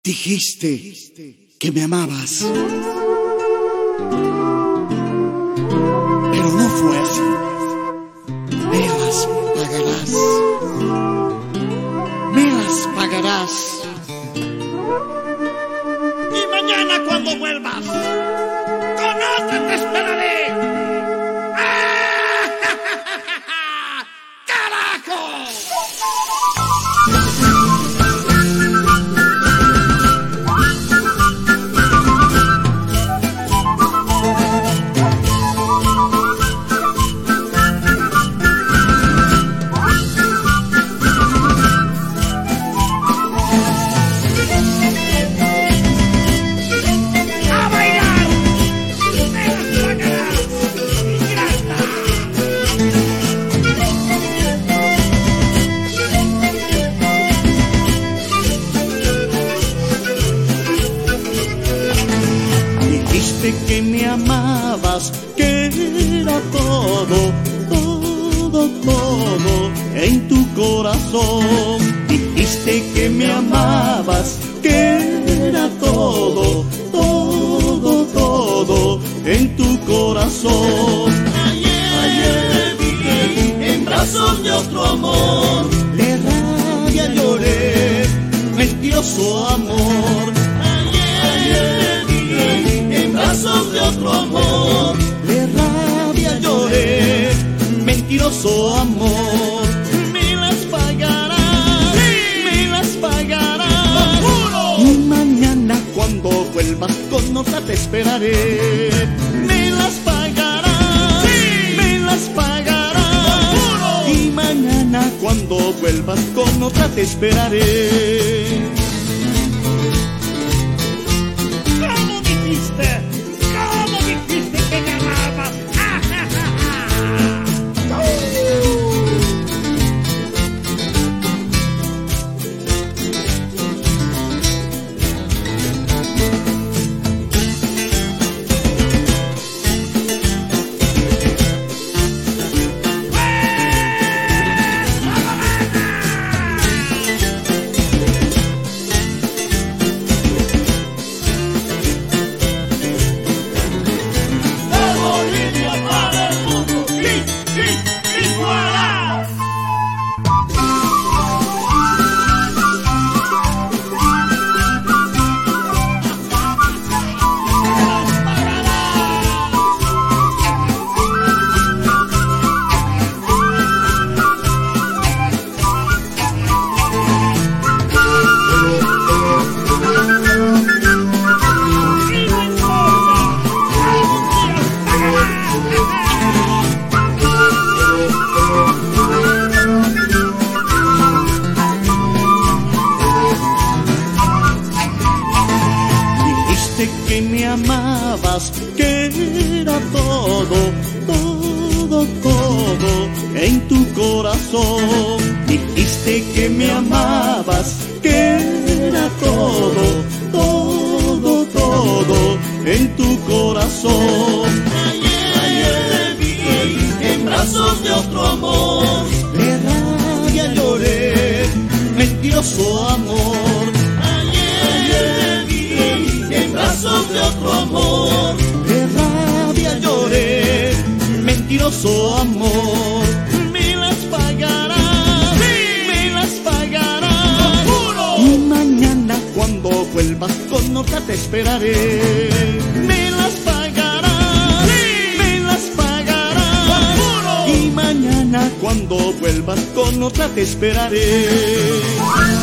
Dijiste que me amabas, pero no fue así. Me las pagarás, me las pagarás. Y mañana cuando vuelvas, con otra te esperaré. ¡Carajo! Dijiste que me amabas, que era todo, todo, todo en tu corazón. Dijiste que me amabas, que era todo, todo, todo en tu corazón. Ayer vi en brazos de otro amor, de rabia lloré, mentiroso amor. Ayer vi en brazos de otro amor, de rabia lloré, mentiroso amor. Me las pagarás, me las pagarás. Y mañana cuando vuelvas con otra te esperaré. Me las pagarás, me las pagarás. Y mañana cuando vuelvas con otra te esperaré. ¿Cómo dijiste que me amabas? Que me amabas, que era todo, todo, todo en tu corazón. Dijiste que me amabas, que era todo, todo, todo en tu corazón. Ayer vi en brazos de otro amor, de rabia lloré, mentiroso amor. Ayer vi en brazos de otro amor, de rabia lloré, mentiroso amor. Me las pagarás, me las pagarás. Y mañana cuando vuelvas con otra te esperaré. Me las pagarás, me las pagarás. Y mañana cuando vuelvas con otra te esperaré.